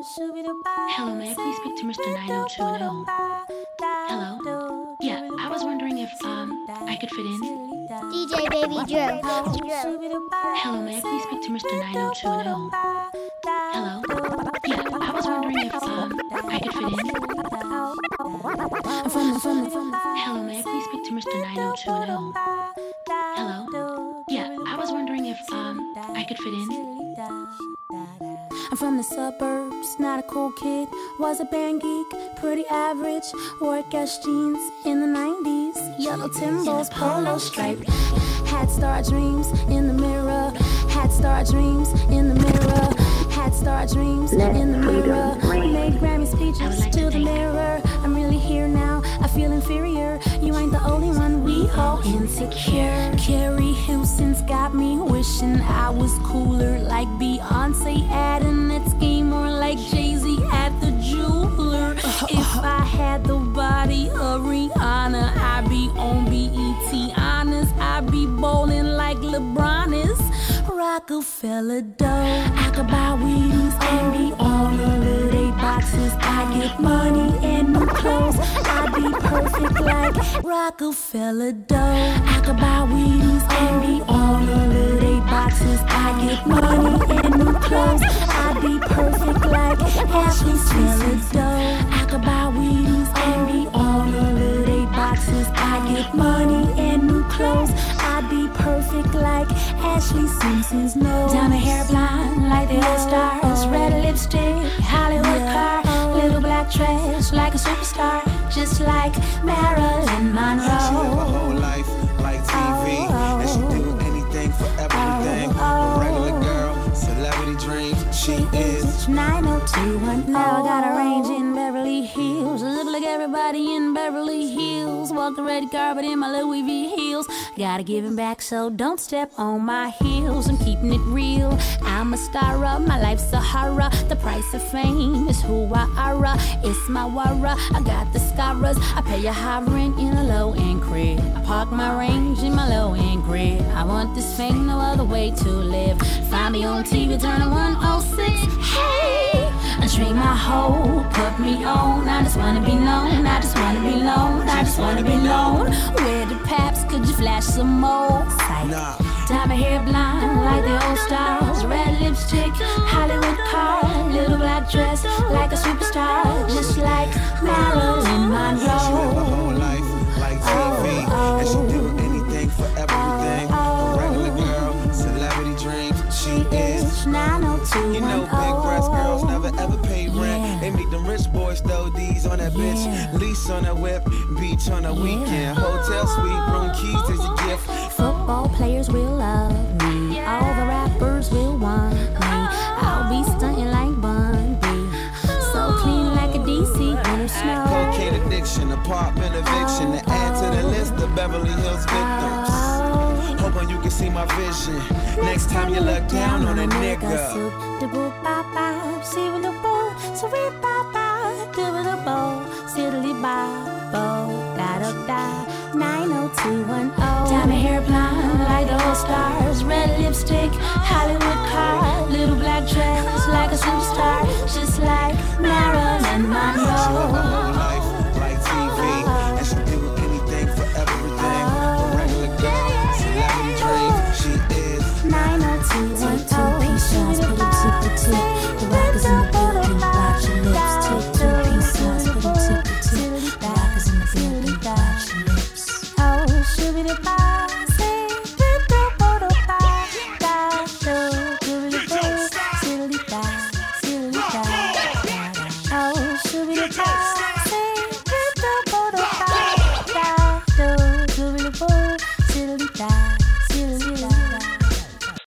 Hello, may I please speak to Mr. 90210? Hello? Yeah, I was wondering if I could fit in. DJ Baby Drew. Hello, may I please speak to Mr. 90210? Hello? Yeah, I was wondering if I could fit in. Hello, may I please speak to Mr. 90210? Hello? Yeah, I was wondering if I could fit in. I'm from the suburbs, not a cool kid. Was a band geek, pretty average. Wore Guess jeans in the 90s. Yellow Timbos, polo stripe. Had star dreams in the mirror. Had star dreams in the mirror. Had star dreams in the mirror. Made Grammy speeches to the mirror. I'm really here now, I feel inferior. You ain't the only one, we all insecure. Carrie Hilson's got me wishing I was cooler, like Beyonce at a Nets game, or like Jay-Z at the jeweler. If I had the body of Rihanna, I'd be on BET Honors. I'd be bowling like LeBron is. Rockefeller dough. I could buy Wheaties and be on a little boxes. I get money and new clothes. I'd be perfect like Rockefeller dough. I could buy Wheaties and be on a little boxes. I get money and new clothes. I'd be perfect like Ashley Feller dough. I could buy Wheaties and be on a little boxes. I get money and new clothes. I'd be perfect like Ashley Simpson's nose. Diamond hair blonde like the old stars. Red lipstick, Hollywood car. Little black dress like a superstar. Just like Marilyn Monroe. She live her whole life like TV. And she do anything for everything. A regular girl, celebrity dreams. She is 90210. Now I got a range in Beverly Hills. Live like everybody in Beverly Hills. Walk the red carpet in my Louis V heels. Gotta give him back, so don't step on my heels. I'm keeping it real. I'm a star of my life's Sahara. The price of fame is who I are. It's my wara. I got the scars. I pay a high rent in a low-end crib. I park my range in my low-end crib. I want this fame, no other way to live. Find me on TV, turn on 106. Hey, I drink my whole, put me on. I just wanna be known. I just wanna be known. I just wanna be known. Where the paps, could you flash some more? nah. Diamond hair blonde like the old stars. Red lipstick, Hollywood car. Little black dress like a superstar. Just like Marilyn She live her whole Monroe. life like TV. And she do anything for everything. A regular girl, celebrity dreams. She is. 90210. You know, big breast girls never ever pay rent. They make them rich boys throw these on that bitch. Lease on a whip, beach on a weekend. Hotel suite, room keys is a gift. Football players will love me. All the rappers will want me. I'll be stunting like Bun B. So clean like a DC winter snow. Cocaine addiction, apartment eviction. To add to the list of Beverly Hills victims. Hoping you can see my vision. Next time you look down on a nigga. Diamond hair blonde like the old stars. Red lipstick, Hollywood car. Little black dress like a